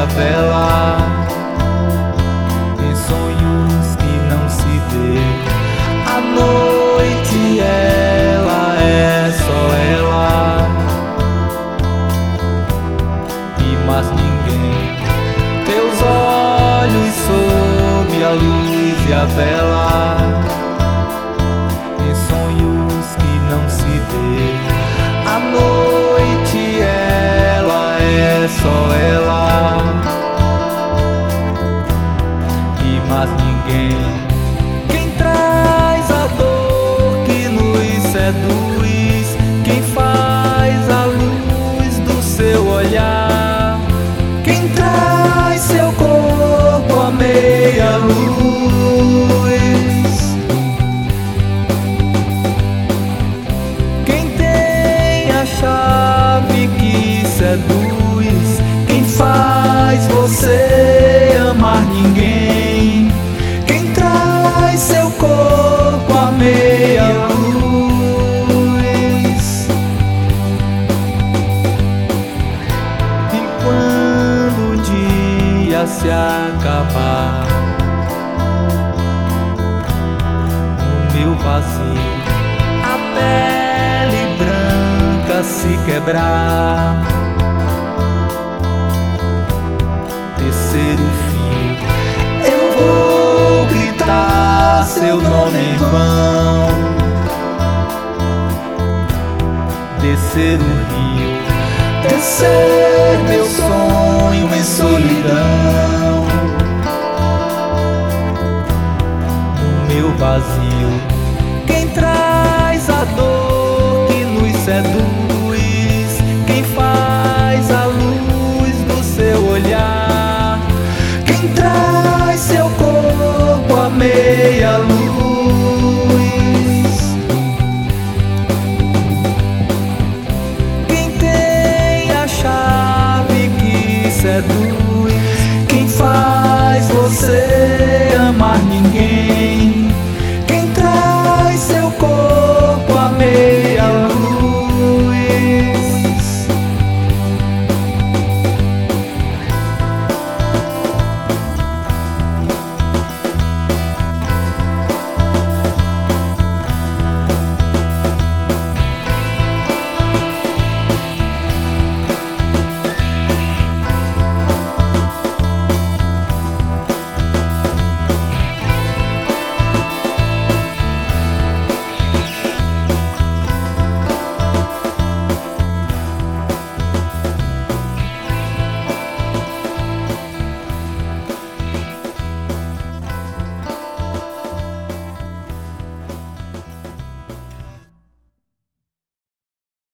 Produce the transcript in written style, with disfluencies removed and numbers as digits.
a vela em sonhos que não se vê. A noite ela é só ela e mais ninguém. Teus olhos sob a luz e a vela em sonhos que não se vê. A noite ela é só ela e mais ninguém. Quem traz a dor que nos seduz, quem faz a luz do seu olhar, quem traz seu corpo a meia luz, quem tem a chave que seduz, quem faz você amar ninguém, quem traz seu corpo a meia luz. E quando o dia se acabar, o meu vazio, a pele branca se quebrar, terceiro fio, eu vou gritar seu nome em vão, descer o rio, descer meu sonho em solidão, no meu vazio. Quem traz